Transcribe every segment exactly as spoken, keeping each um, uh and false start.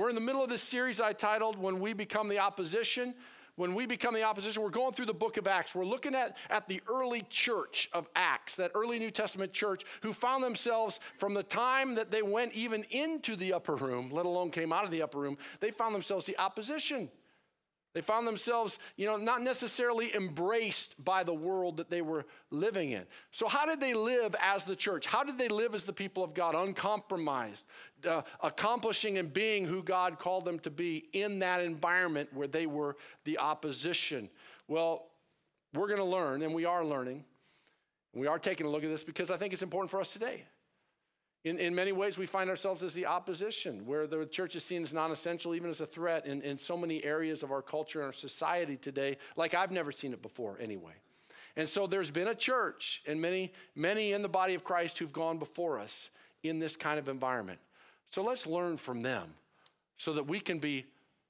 We're in the middle of this series I titled, When We Become the Opposition. When we become the opposition, we're going through the book of Acts. We're looking at, at the early church of Acts, that early New Testament church who found themselves from the time that they went even into the upper room, let alone came out of the upper room, they found themselves the opposition. They found themselves, you know, not necessarily embraced by the world that they were living in. So how did they live as the church? How did they live as the people of God, uncompromised, uh, accomplishing and being who God called them to be in that environment where they were the opposition? Well, we're going to learn, and we are learning. We are taking a look at this because I think it's important for us today. In, in many ways, we find ourselves as the opposition, where the church is seen as non-essential, even as a threat in, in so many areas of our culture and our society today, like I've never seen it before anyway. And so there's been a church and many, many in the body of Christ who've gone before us in this kind of environment. So let's learn from them so that we can be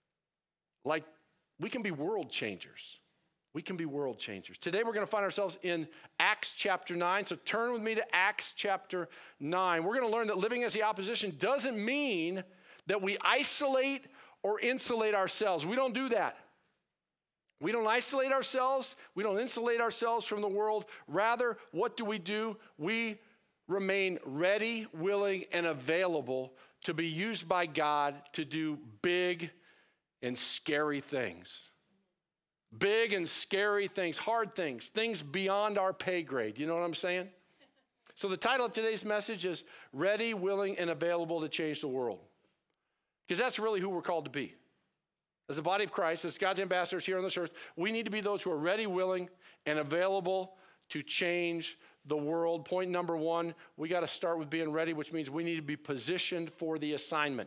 like, we can be world changers. We can be world changers. Today we're going to find ourselves in Acts chapter nine. So turn with me to Acts chapter nine. We're going to learn that living as the opposition doesn't mean that we isolate or insulate ourselves. We don't do that. We don't isolate ourselves. We don't insulate ourselves from the world. Rather, what do we do? We remain ready, willing, and available to be used by God to do big and scary things. Big and scary things, hard things, things beyond our pay grade. You know what I'm saying? So the title of today's message is Ready, Willing, and Available to Change the World. Because that's really who we're called to be. As the body of Christ, as God's ambassadors here on this earth, we need to be those who are ready, willing, and available to change the world. Point number one, we got to start with being ready, which means we need to be positioned for the assignment.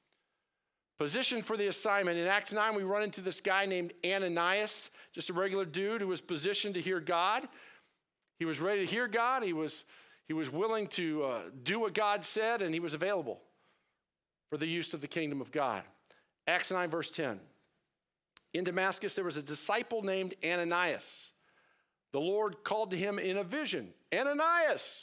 Positioned for the assignment. In Acts nine, we run into this guy named Ananias, just a regular dude who was positioned to hear God. He was ready to hear God. He was, he was willing to uh, do what God said, and he was available for the use of the kingdom of God. Acts nine, verse ten. In Damascus, there was a disciple named Ananias. The Lord called to him in a vision, Ananias.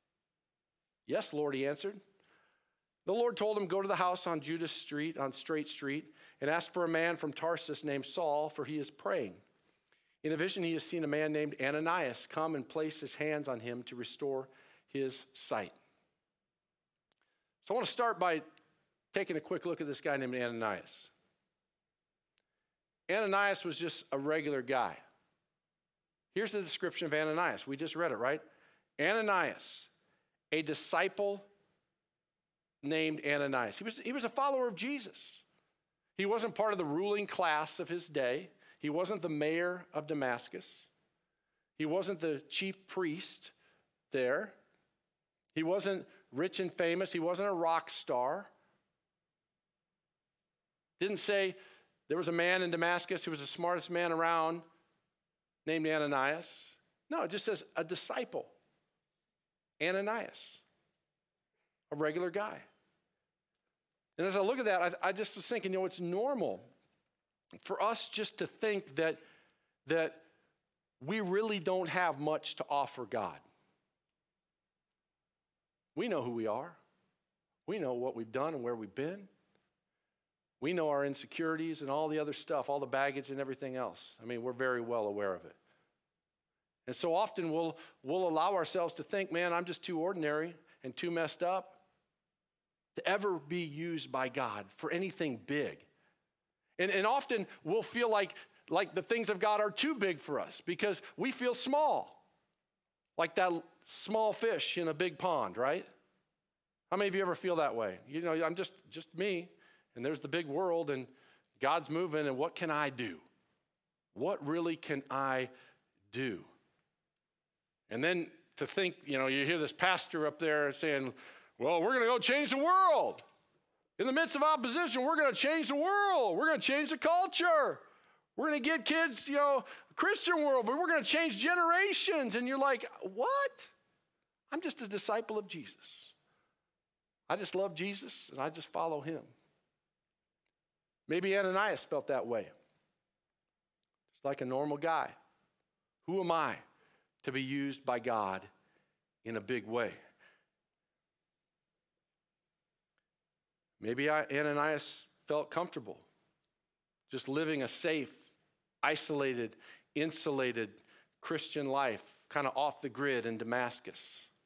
Yes, Lord, he answered. The Lord told him, go to the house on Judas Street, on Straight Street, and ask for a man from Tarsus named Saul, for he is praying. In a vision, he has seen a man named Ananias come and place his hands on him to restore his sight. So I want to start by taking a quick look at this guy named Ananias. Ananias was just a regular guy. Here's the description of Ananias. We just read it, right? Ananias, a disciple named Ananias. He was, he was a follower of Jesus. He wasn't part of the ruling class of his day. He wasn't the mayor of Damascus. He wasn't the chief priest there. He wasn't rich and famous. He wasn't a rock star. Didn't say there was a man in Damascus who was the smartest man around named Ananias. No, it just says a disciple, Ananias, a regular guy. And as I look at that, I, I just was thinking, you know, it's normal for us just to think that, that we really don't have much to offer God. We know who we are. We know what we've done and where we've been. We know our insecurities and all the other stuff, all the baggage and everything else. I mean, we're very well aware of it. And so often we'll, we'll allow ourselves to think, man, I'm just too ordinary and too messed up to ever be used by God for anything big. And, and often we'll feel like, like the things of God are too big for us because we feel small, like that small fish in a big pond, right? How many of you ever feel that way? You know, I'm just, just me, and there's the big world, and God's moving, and what can I do? What really can I do? And then to think, you know, you hear this pastor up there saying, well, we're going to go change the world. In the midst of opposition, we're going to change the world. We're going to change the culture. We're going to get kids, you know, Christian world, but we're going to change generations. And you're like, what? I'm just a disciple of Jesus. I just love Jesus, and I just follow him. Maybe Ananias felt that way. Just like a normal guy. Who am I to be used by God in a big way? Maybe Ananias felt comfortable, just living a safe, isolated, insulated Christian life, kind of off the grid in Damascus.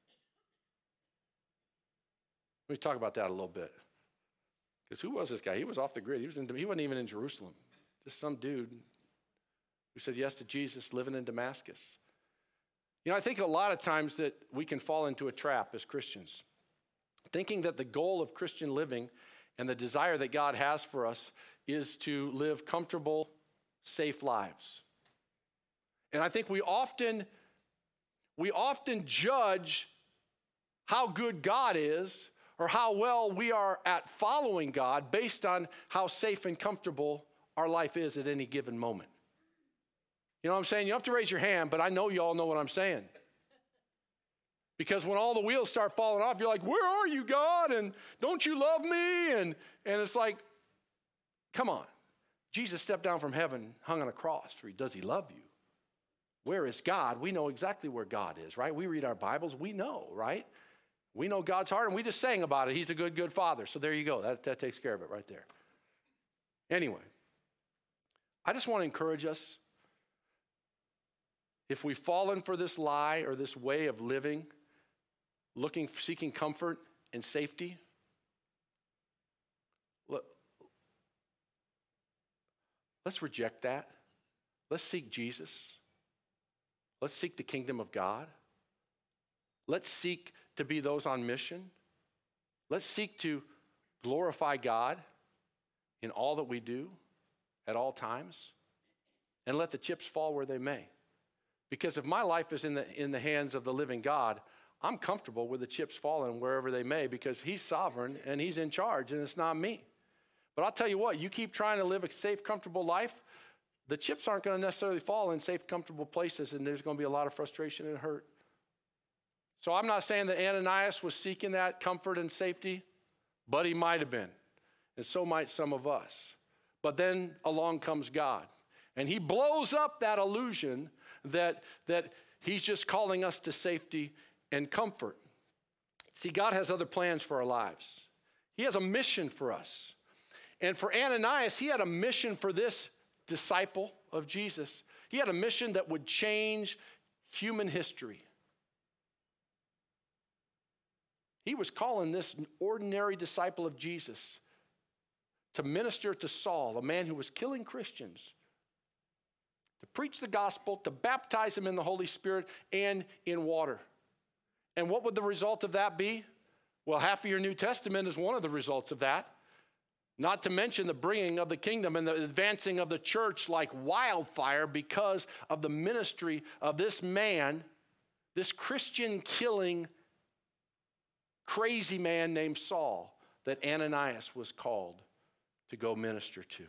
Let me talk about that a little bit. Because who was this guy? He was off the grid. He, was in, he wasn't even in Jerusalem. Just some dude who said yes to Jesus living in Damascus. You know, I think a lot of times that we can fall into a trap as Christians, thinking that the goal of Christian living and the desire that God has for us is to live comfortable, safe lives. And I think we often, we often judge how good God is or how well we are at following God based on how safe and comfortable our life is at any given moment. You know what I'm saying? You don't have to raise your hand, but I know you all know what I'm saying. Because when all the wheels start falling off, you're like, where are you, God? And don't you love me? And, and it's like, come on. Jesus stepped down from heaven, hung on a cross for you. Does he love you? Where is God? We know exactly where God is, right? We read our Bibles. We know, right? We know God's heart, and we just sang about it. He's a good, good father. So there you go. That, that takes care of it right there. Anyway, I just want to encourage us. If we've fallen for this lie or this way of living, looking, seeking comfort and safety, look, let's reject that. Let's seek Jesus. Let's seek the kingdom of God. Let's seek to be those on mission. Let's seek to glorify God in all that we do at all times, and let the chips fall where they may. Because if my life is in the, in the hands of the living God, I'm comfortable with the chips falling wherever they may because he's sovereign and he's in charge and it's not me. But I'll tell you what, you keep trying to live a safe, comfortable life, the chips aren't going to necessarily fall in safe, comfortable places, and there's going to be a lot of frustration and hurt. So I'm not saying that Ananias was seeking that comfort and safety, but he might have been, and so might some of us. But then along comes God, and he blows up that illusion that, that he's just calling us to safety and comfort. See, God has other plans for our lives. He has a mission for us. And for Ananias, he had a mission for this disciple of Jesus. He had a mission that would change human history. He was calling this ordinary disciple of Jesus to minister to Saul, a man who was killing Christians, to preach the gospel, to baptize them in the Holy Spirit and in water. And what would the result of that be? Well, half of your New Testament is one of the results of that. Not to mention the bringing of the kingdom and the advancing of the church like wildfire because of the ministry of this man, this Christian killing crazy man named Saul that Ananias was called to go minister to.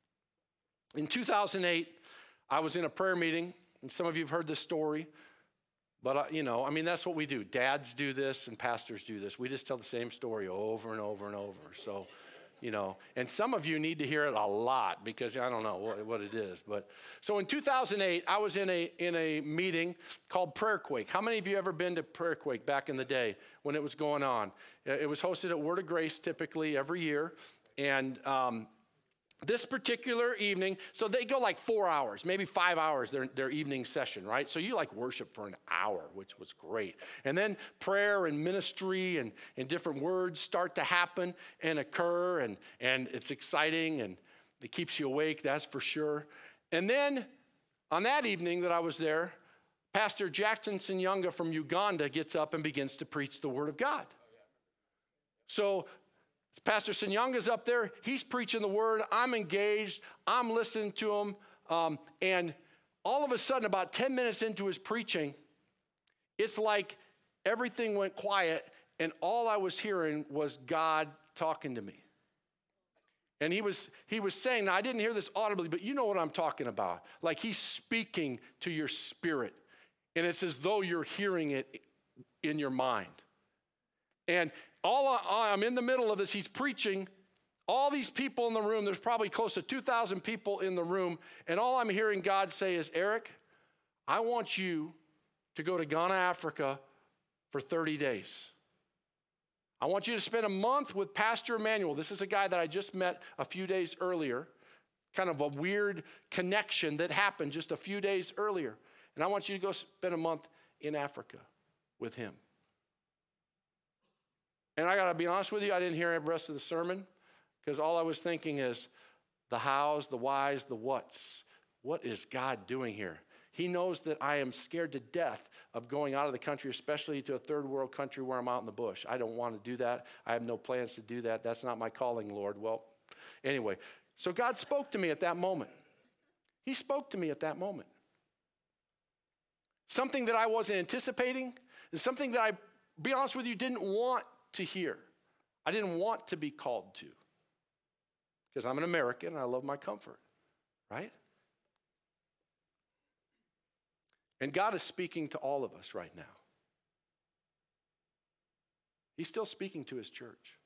In two thousand eight, I was in a prayer meeting, and some of you have heard this story, but uh, you know, I mean, that's what we do. Dads do this and pastors do this. We just tell the same story over and over and over. So, you know, and some of you need to hear it a lot because I don't know what, what it is. But so in two thousand eight, I was in a in a meeting called Prayer Quake. How many of you ever been to Prayer Quake back in the day when it was going on? It was hosted at Word of Grace typically every year. And um, this particular evening, so they go like four hours, maybe five hours, their, their evening session, right? So you like worship for an hour, which was great. And then prayer and ministry and, and different words start to happen and occur, and, and it's exciting, and it keeps you awake, that's for sure. And then on that evening that I was there, Pastor Jackson Senyonga from Uganda gets up and begins to preach the Word of God. So Pastor Senyonga's up there. He's preaching the word. I'm engaged. I'm listening to him. Um, and all of a sudden, about ten minutes into his preaching, it's like everything went quiet, and all I was hearing was God talking to me. And he was, he was saying, now I didn't hear this audibly, but you know what I'm talking about. Like he's speaking to your spirit, and it's as though you're hearing it in your mind. And all I, I'm in the middle of this, he's preaching, all these people in the room, there's probably close to two thousand people in the room, and all I'm hearing God say is, Eric, I want you to go to Ghana, Africa for thirty days. I want you to spend a month with Pastor Emmanuel. This is a guy that I just met a few days earlier, kind of a weird connection that happened just a few days earlier. And I want you to go spend a month in Africa with him. And I got to be honest with you, I didn't hear the rest of the sermon because all I was thinking is the hows, the whys, the whats. What is God doing here? He knows that I am scared to death of going out of the country, especially to a third world country where I'm out in the bush. I don't want to do that. I have no plans to do that. That's not my calling, Lord. Well, anyway, so God spoke to me at that moment. He spoke to me at that moment. Something that I wasn't anticipating, and something that I, be honest with you, didn't want to hear. I didn't want to be called to. Because I'm an American and I love my comfort, right? And God is speaking to all of us right now. He's still speaking to his church.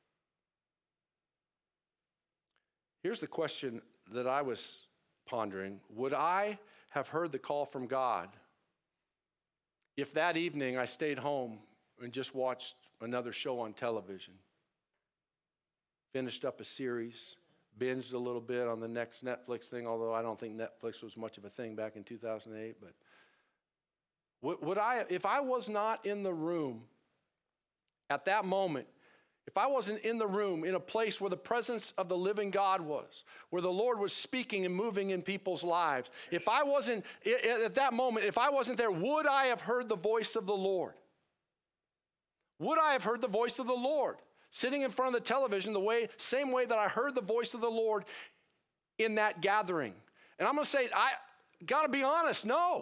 Here's the question that I was pondering. Would I have heard the call from God if that evening I stayed home and just watched another show on television, finished up a series, binged a little bit on the next Netflix thing, although I don't think Netflix was much of a thing back in two thousand eight, but would, would I, if I was not in the room at that moment, if I wasn't in the room in a place where the presence of the living God was, where the Lord was speaking and moving in people's lives, if I wasn't, at that moment, if I wasn't there, would I have heard the voice of the Lord? Would I have heard the voice of the Lord? Sitting in front of the television the way, same way that I heard the voice of the Lord in that gathering. And I'm going to say, I got to be honest, no.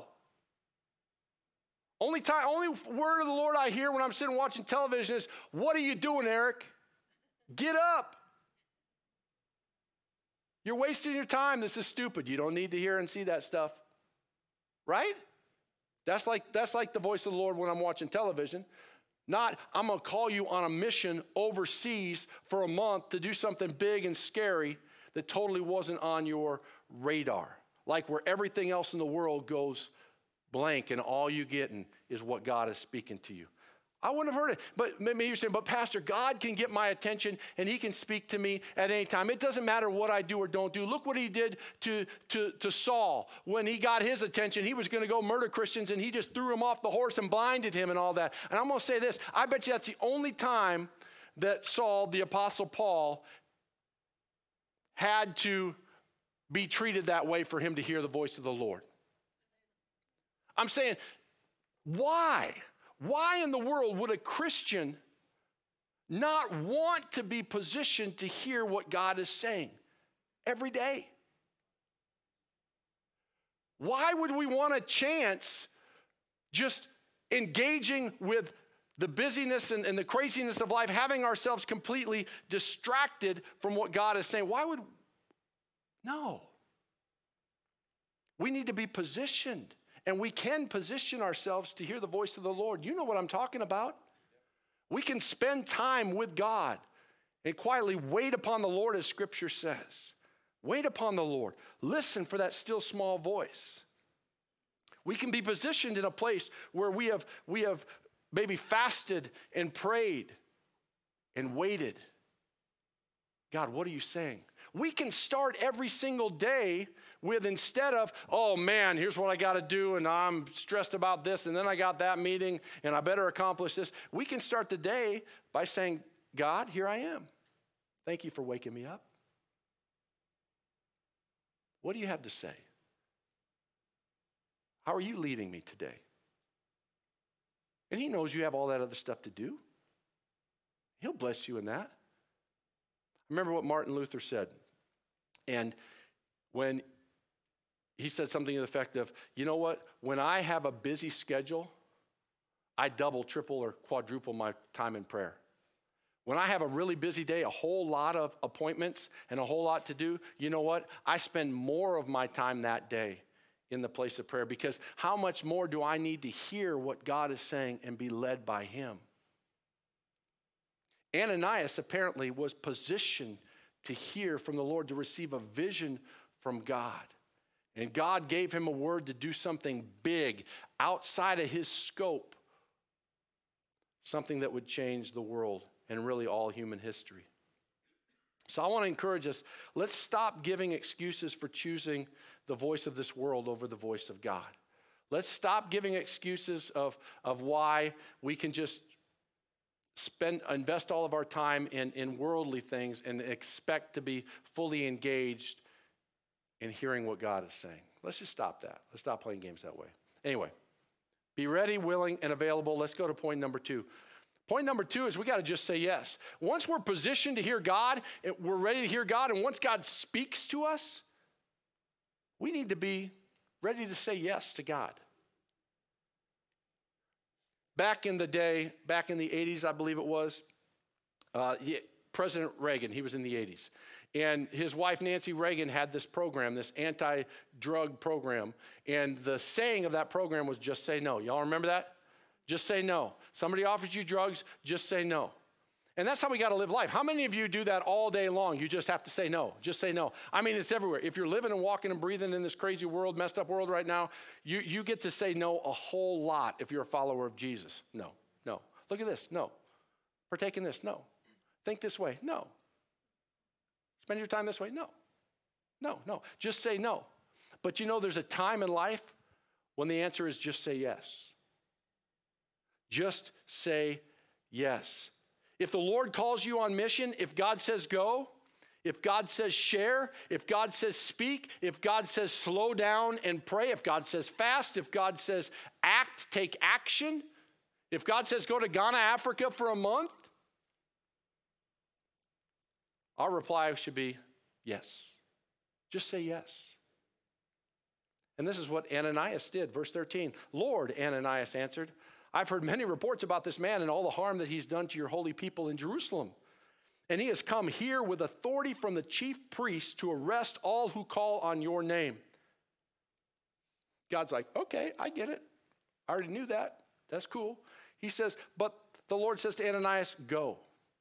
Only time, only word of the Lord I hear when I'm sitting watching television is, "What are you doing, Eric? Get up. You're wasting your time. This is stupid. You don't need to hear and see that stuff." Right? That's like, that's like the voice of the Lord when I'm watching television. Not, "I'm going to call you on a mission overseas for a month to do something big and scary that totally wasn't on your radar." Like where everything else in the world goes blank and all you getting is what God is speaking to you. I wouldn't have heard it. But maybe you're saying, "But Pastor, God can get my attention and he can speak to me at any time. It doesn't matter what I do or don't do." Look what he did to, to, to Saul. When he got his attention, he was going to go murder Christians and he just threw him off the horse and blinded him and all that. And I'm going to say this. I bet you that's the only time that Saul, the Apostle Paul, had to be treated that way for him to hear the voice of the Lord. I'm saying, why? Why in the world would a Christian not want to be positioned to hear what God is saying every day? Why would we want a chance just engaging with the busyness and, and the craziness of life, having ourselves completely distracted from what God is saying? Why would, no. We need to be positioned. And we can position ourselves to hear the voice of the Lord. You know what I'm talking about. We can spend time with God and quietly wait upon the Lord, as Scripture says. Wait upon the Lord. Listen for that still small voice. We can be positioned in a place where we have, we have maybe fasted and prayed and waited. God, what are you saying? We can start every single day with, instead of, "Oh man, here's what I got to do and I'm stressed about this and then I got that meeting and I better accomplish this." We can start the day by saying, "God, here I am. Thank you for waking me up. What do you have to say? How are you leading me today?" And he knows you have all that other stuff to do. He'll bless you in that. Remember what Martin Luther said. And when he said something to the effect of, "You know what? When I have a busy schedule, I double, triple, or quadruple my time in prayer. When I have a really busy day, a whole lot of appointments and a whole lot to do, you know what? I spend more of my time that day in the place of prayer, because how much more do I need to hear what God is saying and be led by him?" Ananias apparently was positioned to hear from the Lord, to receive a vision from God. And God gave him a word to do something big outside of his scope, something that would change the world and really all human history. So I want to encourage us, let's stop giving excuses for choosing the voice of this world over the voice of God. Let's stop giving excuses of, of why we can just spend, invest all of our time in, in worldly things and expect to be fully engaged in hearing what God is saying. Let's just stop that. Let's stop playing games that way. Anyway, be ready, willing, and available. Let's go to point number two. Point number two is we got to just say yes. Once we're positioned to hear God, and we're ready to hear God, and once God speaks to us, we need to be ready to say yes to God. Back in the day, back in the eighties, I believe it was, uh, President Reagan, he was in the eighties. And his wife, Nancy Reagan, had this program, this anti-drug program. And the saying of that program was just say no. Y'all remember that? Just say no. Somebody offers you drugs, just say no. And that's how we got to live life. How many of you do that all day long? You just have to say no. Just say no. I mean, it's everywhere. If you're living and walking and breathing in this crazy world, messed up world right now, you, you get to say no a whole lot if you're a follower of Jesus. No, no. Look at this. No. Partake in this. No. Think this way. No. Spend your time this way. No. No, no. Just say no. But you know, there's a time in life when the answer is just say yes. Just say yes. If the Lord calls you on mission, if God says go, if God says share, if God says speak, if God says slow down and pray, if God says fast, if God says act, take action, if God says go to Ghana, Africa for a month, our reply should be yes. Just say yes. And this is what Ananias did. Verse thirteen, Lord, Ananias answered, I've heard many reports about this man and all the harm that he's done to your holy people in Jerusalem. And he has come here with authority from the chief priests to arrest all who call on your name. God's like, okay, I get it. I already knew that. That's cool. He says, but the Lord says to Ananias, go.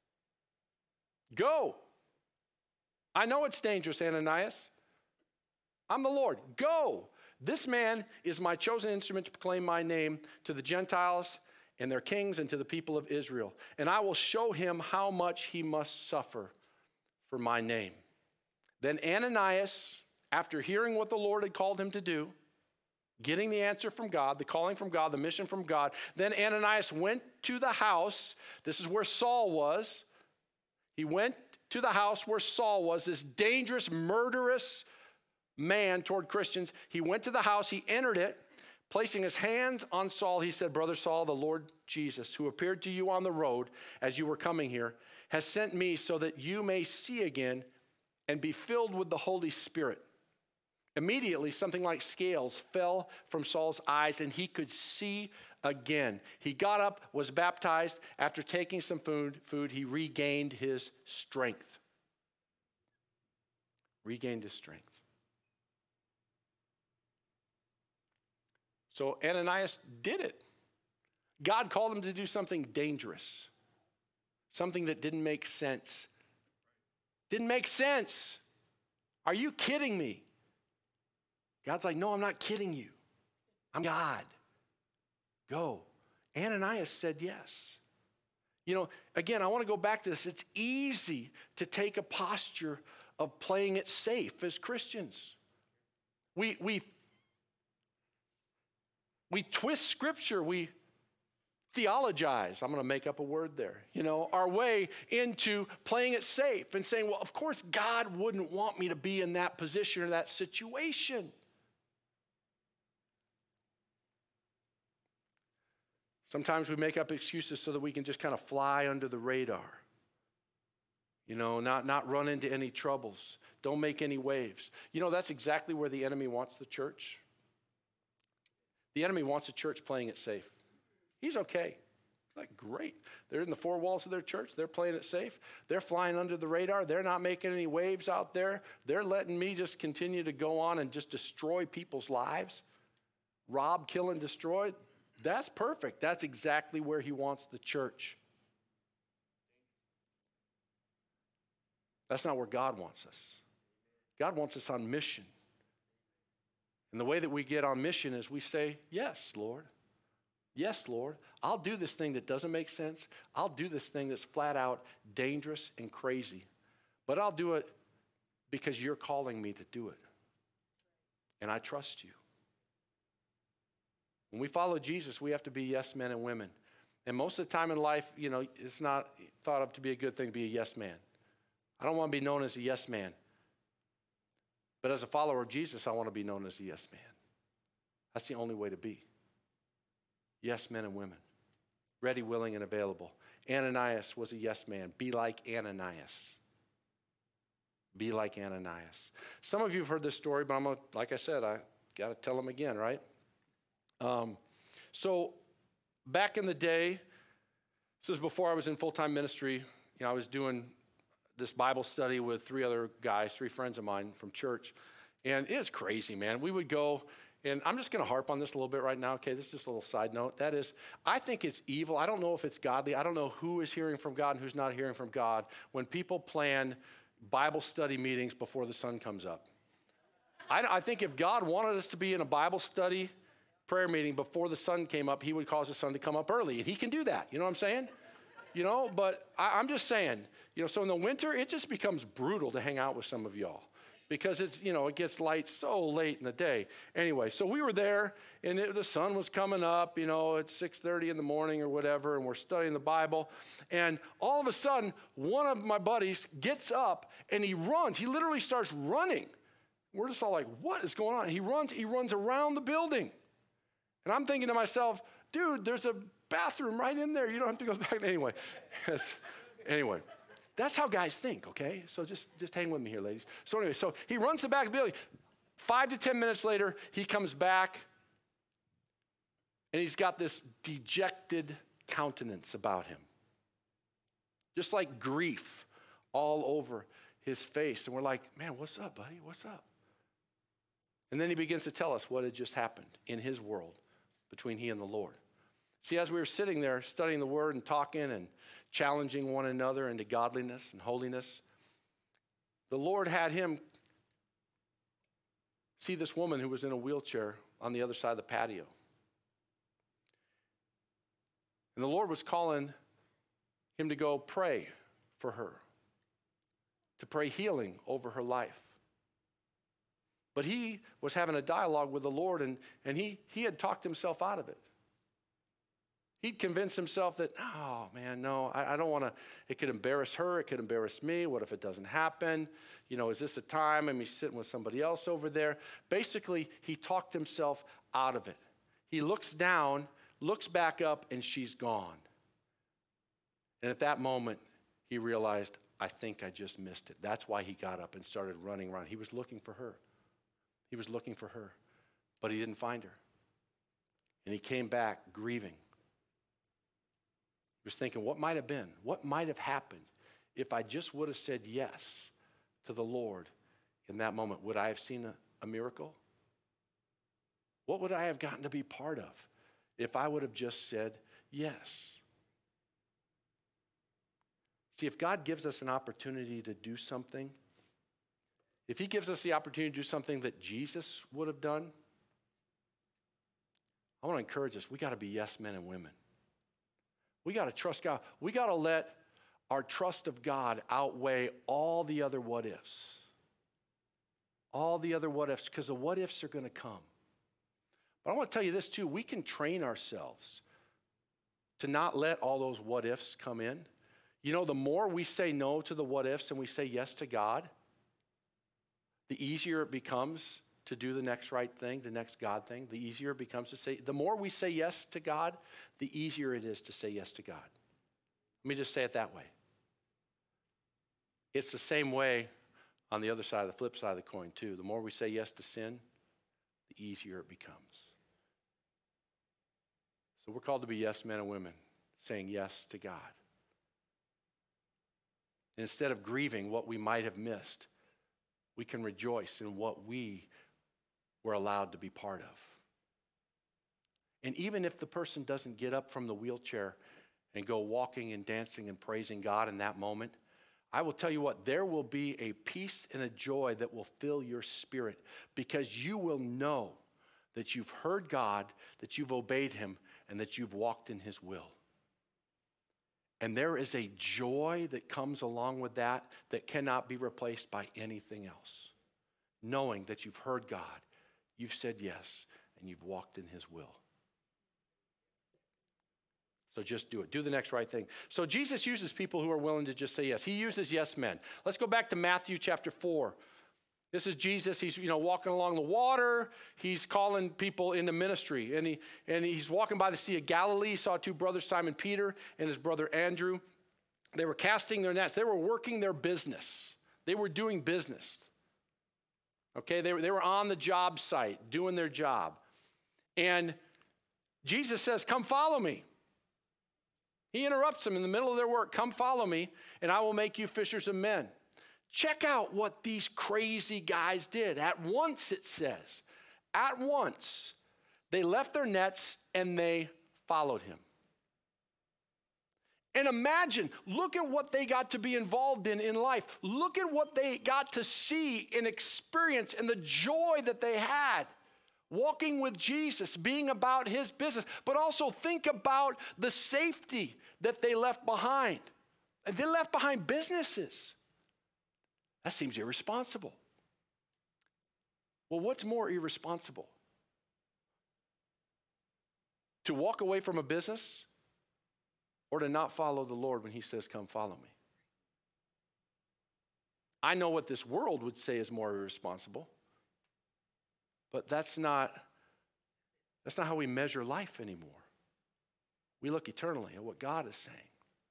Go. I know it's dangerous, Ananias. I'm the Lord. Go. This man is my chosen instrument to proclaim my name to the Gentiles and their kings and to the people of Israel. And I will show him how much he must suffer for my name. Then Ananias, after hearing what the Lord had called him to do, getting the answer from God, the calling from God, the mission from God, then Ananias went to the house. This is where Saul was. He went to the house where Saul was, this dangerous, murderous man toward Christians. He went to the house, he entered it, placing his hands on Saul. He said, Brother Saul, the Lord Jesus, who appeared to you on the road as you were coming here, has sent me so that you may see again and be filled with the Holy Spirit. Immediately, something like scales fell from Saul's eyes and he could see again. He got up, was baptized. After taking some food, food, he regained his strength. Regained his strength. So Ananias did it. God called him to do something dangerous, something that didn't make sense. Didn't make sense. Are you kidding me? God's like, no, I'm not kidding you. I'm God. Go. Ananias said yes. You know, again, I want to go back to this. It's easy to take a posture of playing it safe as Christians. We, we We twist scripture, we theologize, I'm going to make up a word there, you know, our way into playing it safe and saying, well, of course, God wouldn't want me to be in that position or that situation. Sometimes we make up excuses so that we can just kind of fly under the radar, you know, not, not run into any troubles, don't make any waves. You know, that's exactly where the enemy wants the church. The enemy wants a church playing it safe. He's okay. Like, great. They're in the four walls of their church. They're playing it safe. They're flying under the radar. They're not making any waves out there. They're letting me just continue to go on and just destroy people's lives. Rob, kill, and destroy. That's perfect. That's exactly where he wants the church. That's not where God wants us. God wants us on mission. And the way that we get on mission is we say, yes, Lord. Yes, Lord, I'll do this thing that doesn't make sense. I'll do this thing that's flat out dangerous and crazy. But I'll do it because you're calling me to do it. And I trust you. When we follow Jesus, we have to be yes men and women. And most of the time in life, you know, it's not thought of to be a good thing to be a yes man. I don't want to be known as a yes man. But as a follower of Jesus, I want to be known as a yes man. That's the only way to be. Yes men and women. Ready, willing, and available. Ananias was a yes man. Be like Ananias. Be like Ananias. Some of you have heard this story, but I'm gonna, like I said, I got to tell them again, right? Um, so back in the day, this was before I was in full-time ministry. You know, I was doing this Bible study with three other guys, three friends of mine from church, and it was crazy, man. We would go. And I'm just going to harp on this a little bit right now, okay? This is just a little side note. That is, I think it's evil. I don't know if it's godly. I don't know who is hearing from God and who's not hearing from God when people plan Bible study meetings before the sun comes up. I, I think if God wanted us to be in a Bible study prayer meeting before the sun came up, he would cause the sun to come up early. And he can do that. You know what I'm saying? You know, but I, I'm just saying, you know, so in the winter, it just becomes brutal to hang out with some of y'all. Because it's, you know, it gets light so late in the day. Anyway, so we were there, and it, the sun was coming up, you know, at six thirty in the morning or whatever, and we're studying the Bible. And all of a sudden, one of my buddies gets up, and he runs. He literally starts running. We're just all like, what is going on? He runs, he runs around the building. And I'm thinking to myself, dude, there's a bathroom right in there. You don't have to go back. Anyway, anyway. That's how guys think, okay? So just, just hang with me here, ladies. So anyway, so he runs the back of the building. Five to ten minutes later, he comes back, and he's got this dejected countenance about him. Just like grief all over his face. And we're like, man, what's up, buddy? What's up? And then he begins to tell us what had just happened in his world between he and the Lord. See, as we were sitting there studying the Word and talking and challenging one another into godliness and holiness, the Lord had him see this woman who was in a wheelchair on the other side of the patio. And the Lord was calling him to go pray for her, to pray healing over her life. But he was having a dialogue with the Lord, and, and he, he had talked himself out of it. He'd convinced himself that, oh, man, no, I, I don't want to. It could embarrass her. It could embarrass me. What if it doesn't happen? You know, is this a time? I'm sitting with somebody else over there. Basically, he talked himself out of it. He looks down, looks back up, and she's gone. And at that moment, he realized, I think I just missed it. That's why he got up and started running around. He was looking for her. He was looking for her, but he didn't find her. And he came back grieving. He was thinking, what might have been? What might have happened if I just would have said yes to the Lord in that moment? Would I have seen a, a miracle? What would I have gotten to be part of if I would have just said yes? See, if God gives us an opportunity to do something, if he gives us the opportunity to do something that Jesus would have done, I want to encourage us, we got to be yes men and women. We got to trust God. We got to let our trust of God outweigh all the other what ifs. All the other what ifs, because the what ifs are going to come. But I want to tell you this too, we can train ourselves to not let all those what ifs come in. You know, the more we say no to the what ifs and we say yes to God, the easier it becomes to do the next right thing, the next God thing. The easier it becomes to say, the more we say yes to God, the easier it is to say yes to God. Let me just say it that way. It's the same way on the other side, the flip side of the coin too. The more we say yes to sin, the easier it becomes. So we're called to be yes men and women, saying yes to God. And instead of grieving what we might have missed, we can rejoice in what we were allowed to be part of. And even if the person doesn't get up from the wheelchair and go walking and dancing and praising God in that moment, I will tell you what, there will be a peace and a joy that will fill your spirit because you will know that you've heard God, that you've obeyed him, and that you've walked in his will. And there is a joy that comes along with that that cannot be replaced by anything else. Knowing that you've heard God, you've said yes, and you've walked in his will. So just do it. Do the next right thing. So Jesus uses people who are willing to just say yes. He uses yes men. Let's go back to Matthew chapter four. This is Jesus. He's, you know, walking along the water. He's calling people into ministry. And, he, and he's walking by the Sea of Galilee. He saw two brothers, Simon Peter and his brother Andrew. They were casting their nets. They were working their business. They were doing business. Okay, they were, they were on the job site doing their job. And Jesus says, come follow me. He interrupts them in the middle of their work. Come follow me, and I will make you fishers of men. Check out what these crazy guys did. At once, it says, at once, they left their nets and they followed him. And imagine, look at what they got to be involved in in life. Look at what they got to see and experience and the joy that they had walking with Jesus, being about his business. But also think about the safety that they left behind. They left behind businesses. That seems irresponsible. Well, what's more irresponsible? To walk away from a business or to not follow the Lord when he says, come follow me? I know what this world would say is more irresponsible, but that's not, that's not how we measure life anymore. We look eternally at what God is saying.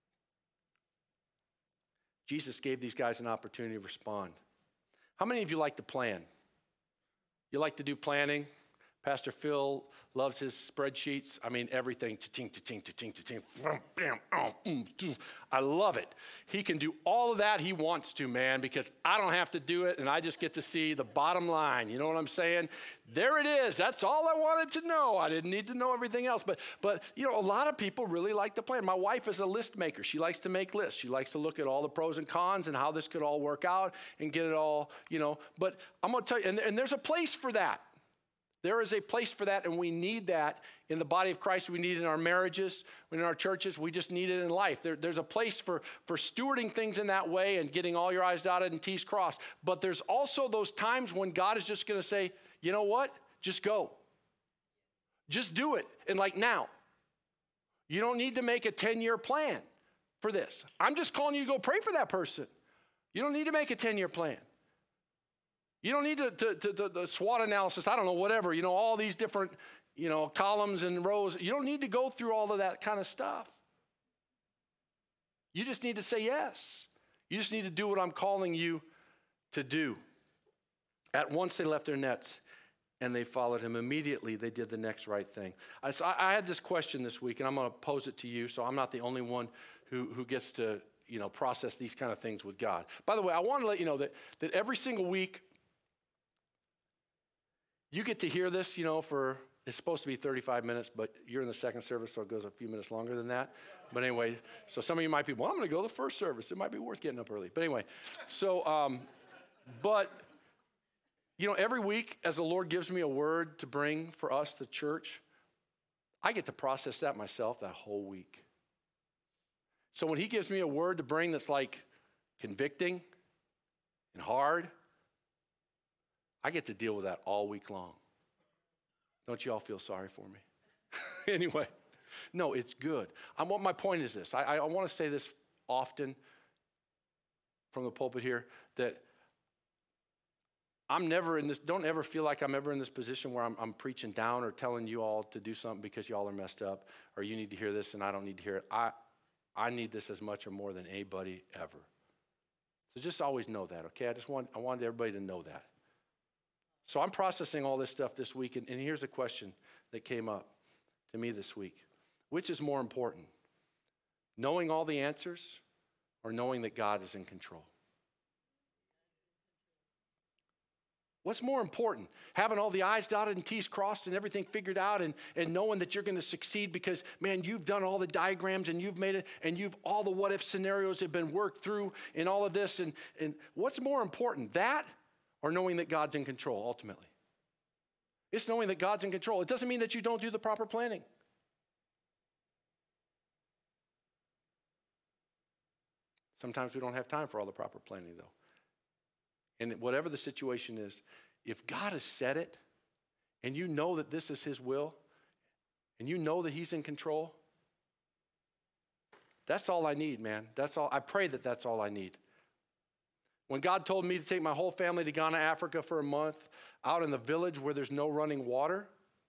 Jesus gave these guys an opportunity to respond. How many of you like to plan? You like to do planning? Pastor Phil loves his spreadsheets. I mean, everything. Cha-ching, cha-ching, cha-ching, cha-ching. Bam, oh, mm, I love it. He can do all of that he wants to, man, because I don't have to do it, and I just get to see the bottom line. You know what I'm saying? There it is. That's all I wanted to know. I didn't need to know everything else. But, but you know, a lot of people really like to plan. My wife is a list maker. She likes to make lists. She likes to look at all the pros and cons and how this could all work out and get it all, you know. But I'm going to tell you, and, and there's a place for that. There is a place for that, and we need that in the body of Christ. We need it in our marriages, in our churches. We just need it in life. There, there's a place for, for stewarding things in that way and getting all your I's dotted and T's crossed. But there's also those times when God is just going to say, you know what? Just go. Just do it. And like now. You don't need to make a ten-year plan for this. I'm just calling you to go pray for that person. You don't need to make a ten-year plan. You don't need to, to, to, to the SWOT analysis, I don't know, whatever, you know, all these different, you know, columns and rows. You don't need to go through all of that kind of stuff. You just need to say yes. You just need to do what I'm calling you to do. At once they left their nets and they followed him. Immediately they did the next right thing. I, so I, I had this question this week, and I'm going to pose it to you, so I'm not the only one who, who gets to, you know, process these kind of things with God. By the way, I want to let you know that, that every single week, you get to hear this, you know, for, it's supposed to be thirty-five minutes, but you're in the second service, so it goes a few minutes longer than that. But anyway, so some of you might be, well, I'm going to go to the first service. It might be worth getting up early. But anyway, so, um, but, you know, every week as the Lord gives me a word to bring for us, the church, I get to process that myself that whole week. So when he gives me a word to bring that's like convicting and hard, I get to deal with that all week long. Don't you all feel sorry for me? Anyway, no, it's good. I'm, what my point is this. I, I, I want to say this often from the pulpit here, that I'm never in this, don't ever feel like I'm ever in this position where I'm, I'm preaching down or telling you all to do something because y'all are messed up, or you need to hear this and I don't need to hear it. I, I need this as much or more than anybody ever. So just always know that, okay? I just want, I wanted everybody to know that. So I'm processing all this stuff this week, and, and here's a question that came up to me this week. Which is more important, knowing all the answers or knowing that God is in control? What's more important, having all the I's dotted and T's crossed and everything figured out and, and knowing that you're going to succeed because, man, you've done all the diagrams and you've made it and you've all the what-if scenarios have been worked through in all of this. And, and what's more important, that or knowing that God's in control ultimately? It's knowing that God's in control. It doesn't mean that you don't do the proper planning. Sometimes we don't have time for all the proper planning, though. And whatever the situation is, if God has said it, and you know that this is his will, and you know that he's in control, that's all I need, man. That's all. I pray that that's all I need. When God told me to take my whole family to Ghana, Africa for a month, out in the village where there's no running water,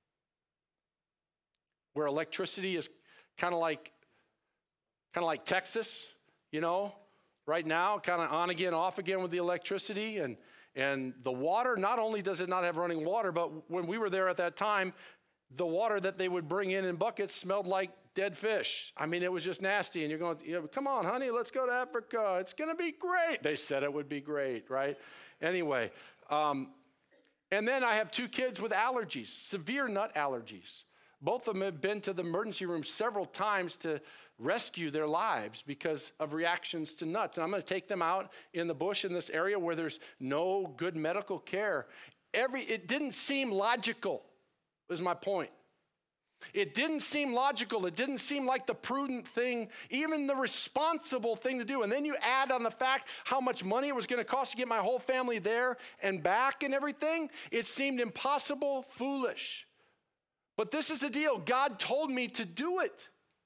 where electricity is kind of like, kind of like Texas, you know, right now, kind of on again, off again with the electricity, and and the water. Not only does it not have running water, but when we were there at that time, the water that they would bring in in buckets smelled like dead fish. I mean, it was just nasty. And you're going, you know, come on, honey, let's go to Africa. It's going to be great. They said it would be great, right? Anyway, um, and then I have two kids with allergies, severe nut allergies. Both of them have been to the emergency room several times to rescue their lives because of reactions to nuts. And I'm going to take them out in the bush in this area where there's no good medical care. Every, it didn't seem logical, is my point. It didn't seem logical. It didn't seem like the prudent thing, even the responsible thing to do. And then you add on the fact how much money it was going to cost to get my whole family there and back and everything. It seemed impossible, foolish. But this is the deal. God told me to do it.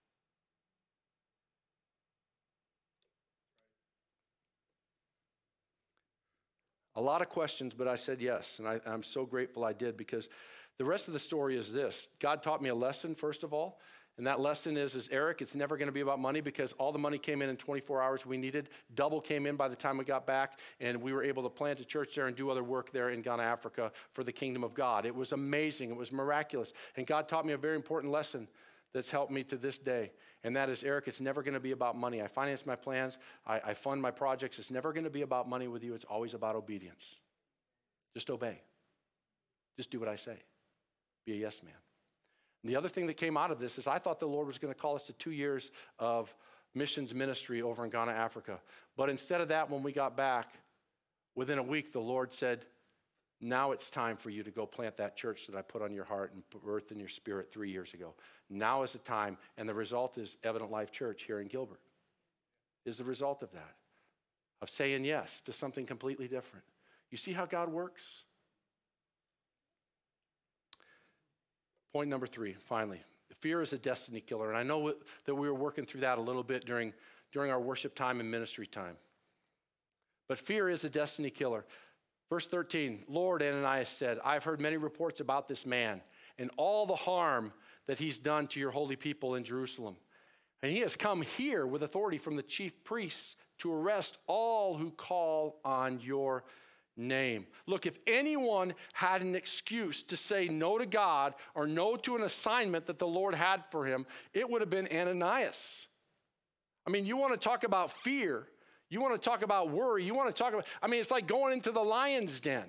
A lot of questions, but I said yes. And I, I'm so grateful I did, because the rest of the story is this. God taught me a lesson, first of all. And that lesson is, is Eric, it's never going to be about money, because all the money came in in twenty-four hours we needed. Double came in by the time we got back, and we were able to plant a church there and do other work there in Ghana, Africa for the kingdom of God. It was amazing. It was miraculous. And God taught me a very important lesson that's helped me to this day. And that is, Eric, it's never going to be about money. I finance my plans. I, I fund my projects. It's never going to be about money with you. It's always about obedience. Just obey. Just do what I say. Be a yes man. And the other thing that came out of this is I thought the Lord was going to call us to two years of missions ministry over in Ghana, Africa. But instead of that, when we got back, within a week, the Lord said, now it's time for you to go plant that church that I put on your heart and birthed in your spirit three years ago. Now is the time, and the result is Evident Life Church here in Gilbert. Is the result of that, of saying yes to something completely different. You see how God works? Point number three, finally. Fear is a destiny killer. And I know that we were working through that a little bit during, during our worship time and ministry time. But fear is a destiny killer. Verse thirteen, Lord, Ananias said, I've heard many reports about this man and all the harm that he's done to your holy people in Jerusalem. And he has come here with authority from the chief priests to arrest all who call on your name. Look, if anyone had an excuse to say no to God or no to an assignment that the Lord had for him, it would have been Ananias. I mean, you want to talk about fear. You want to talk about worry. You want to talk about, I mean, it's like going into the lion's den.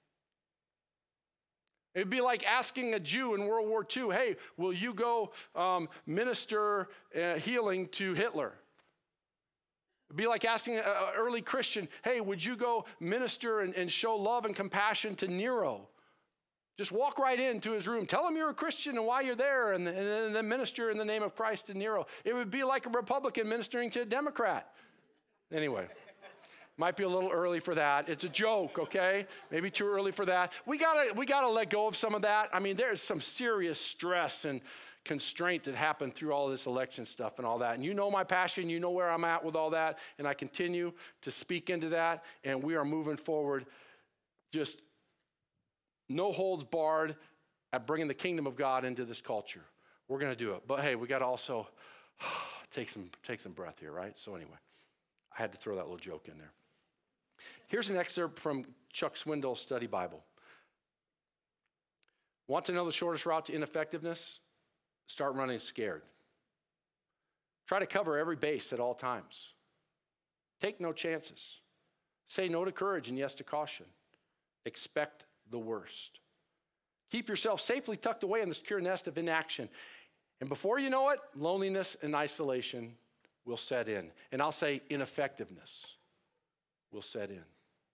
It'd be like asking a Jew in World War Two, hey, will you go um, minister uh, healing to Hitler? It'd be like asking an early Christian, hey, would you go minister and, and show love and compassion to Nero? Just walk right into his room. Tell him you're a Christian and why you're there, and, and then minister in the name of Christ to Nero. It would be like a Republican ministering to a Democrat. Anyway, might be a little early for that. It's a joke, okay? Maybe too early for that. We gotta, we gotta let go of some of that. I mean, there's some serious stress and constraint that happened through all this election stuff and all that. And you know my passion, you know where I'm at with all that, and I continue to speak into that, and we are moving forward, just no holds barred at bringing the kingdom of God into this culture. We're gonna do it. But hey, we gotta also take some, take some breath here, right? So anyway, I had to throw that little joke in there. Here's an excerpt from Chuck Swindoll's study Bible. Want to know the shortest route to ineffectiveness? Start running scared. Try to cover every base at all times. Take no chances. Say no to courage and yes to caution. Expect the worst. Keep yourself safely tucked away in the secure nest of inaction. And before you know it, loneliness and isolation will set in. And I'll say ineffectiveness will set in.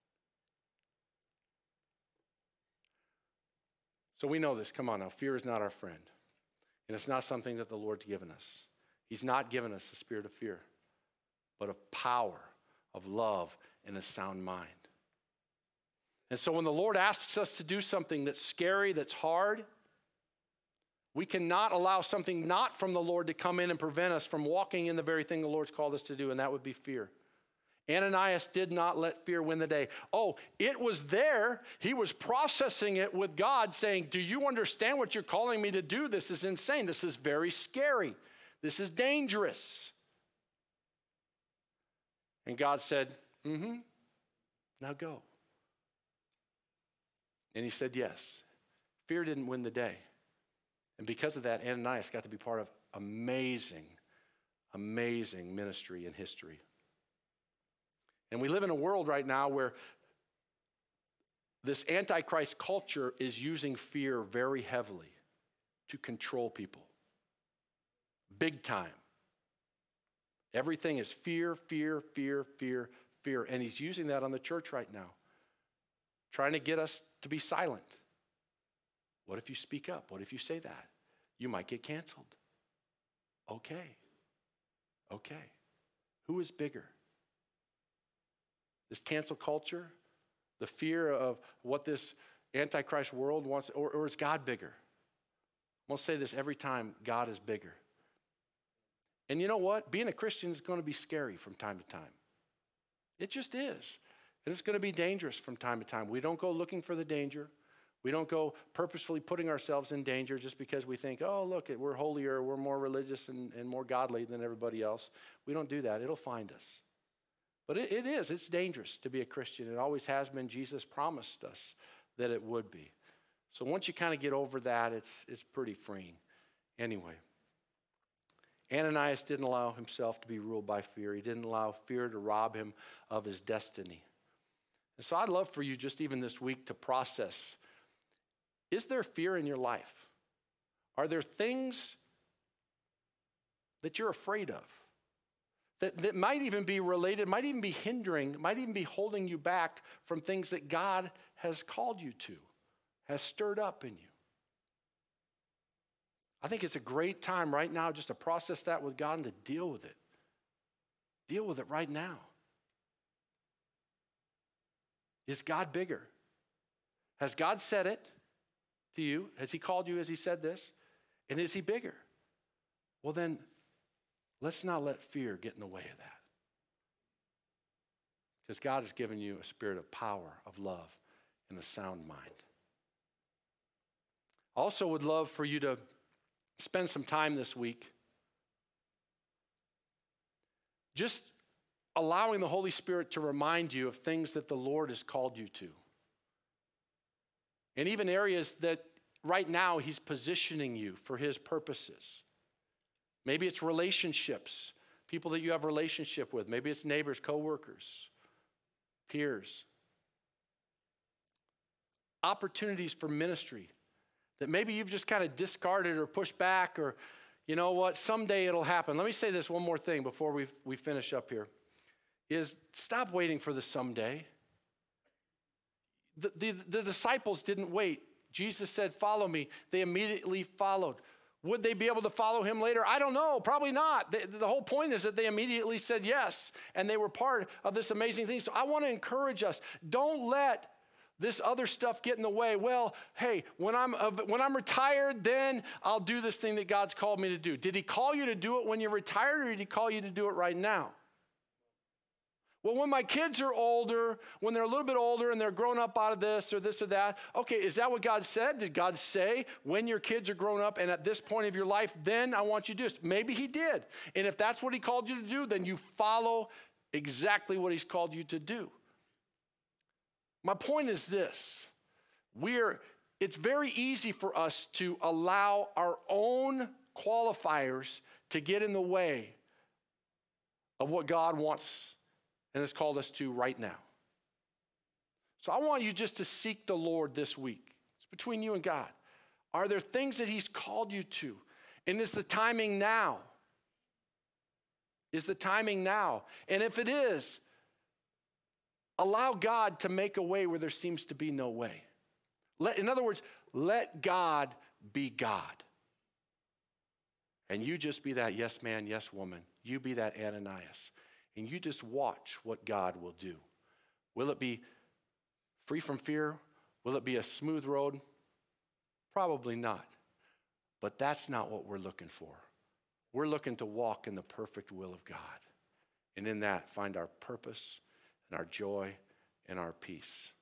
So we know this. Come on now. Fear is not our friend. And it's not something that the Lord's given us. He's not given us a spirit of fear, but of power, of love and a sound mind. And so when the Lord asks us to do something that's scary, that's hard, we cannot allow something not from the Lord to come in and prevent us from walking in the very thing the Lord's called us to do, and that would be fear. Ananias did not let fear win the day. Oh, it was there. He was processing it with God, saying, do you understand what you're calling me to do? This is insane. This is very scary. This is dangerous. And God said, mm-hmm, now go. And he said yes. Fear didn't win the day. And because of that, Ananias got to be part of amazing, amazing ministry and history. And we live in a world right now where this Antichrist culture is using fear very heavily to control people. Big time. Everything is fear, fear, fear, fear, fear. And he's using that on the church right now, trying to get us to be silent. What if you speak up? What if you say that? You might get canceled. Okay. Okay. Who is bigger? This cancel culture, the fear of what this Antichrist world wants, or, or is God bigger? I'm going to say this every time, God is bigger. And you know what? Being a Christian is going to be scary from time to time. It just is. And it's going to be dangerous from time to time. We don't go looking for the danger. We don't go purposefully putting ourselves in danger just because we think, oh, look, we're holier, we're more religious and, and more godly than everybody else. We don't do that. It'll find us. But it, it is. It's dangerous to be a Christian. It always has been. Jesus promised us that it would be. So once you kind of get over that, it's, it's pretty freeing. Anyway, Ananias didn't allow himself to be ruled by fear. He didn't allow fear to rob him of his destiny. And so I'd love for you just even this week to process, is there fear in your life? Are there things that you're afraid of? That, that might even be related, might even be hindering, might even be holding you back from things that God has called you to, has stirred up in you. I think it's a great time right now just to process that with God and to deal with it. Deal with it right now. Is God bigger? Has God said it to you? Has he called you as he said this? And is he bigger? Well then, let's not let fear get in the way of that. Because God has given you a spirit of power, of love, and a sound mind. I also would love for you to spend some time this week just allowing the Holy Spirit to remind you of things that the Lord has called you to. And even areas that right now he's positioning you for his purposes. Maybe it's relationships, people that you have a relationship with. Maybe it's neighbors, coworkers, peers. Opportunities for ministry that maybe you've just kind of discarded or pushed back, or you know what, someday it'll happen. Let me say this one more thing before we, we finish up here, is stop waiting for the someday. The, the, the disciples didn't wait. Jesus said, follow me. They immediately followed. Would they be able to follow him later? I don't know. Probably not. The, the whole point is that they immediately said yes, and they were part of this amazing thing. So I want to encourage us, don't let this other stuff get in the way. Well, hey, when I'm, uh, when I'm retired, then I'll do this thing that God's called me to do. Did he call you to do it when you're retired, or did he call you to do it right now? Well, when my kids are older, when they're a little bit older and they're grown up out of this or this or that, okay, is that what God said? Did God say when your kids are grown up and at this point of your life, then I want you to do this? Maybe he did. And if that's what he called you to do, then you follow exactly what he's called you to do. My point is this. We're, it's very easy for us to allow our own qualifiers to get in the way of what God wants and has called us to right now. So I want you just to seek the Lord this week. It's between you and God. Are there things that he's called you to? And is the timing now? Is the timing now? And if it is, allow God to make a way where there seems to be no way. Let, in other words, let God be God. And you just be that yes man, yes woman. You be that Ananias. and you just watch what God will do. Will it be free from fear? Will it be a smooth road? Probably not. But that's not what we're looking for. We're looking to walk in the perfect will of God. And in that, find our purpose and our joy and our peace.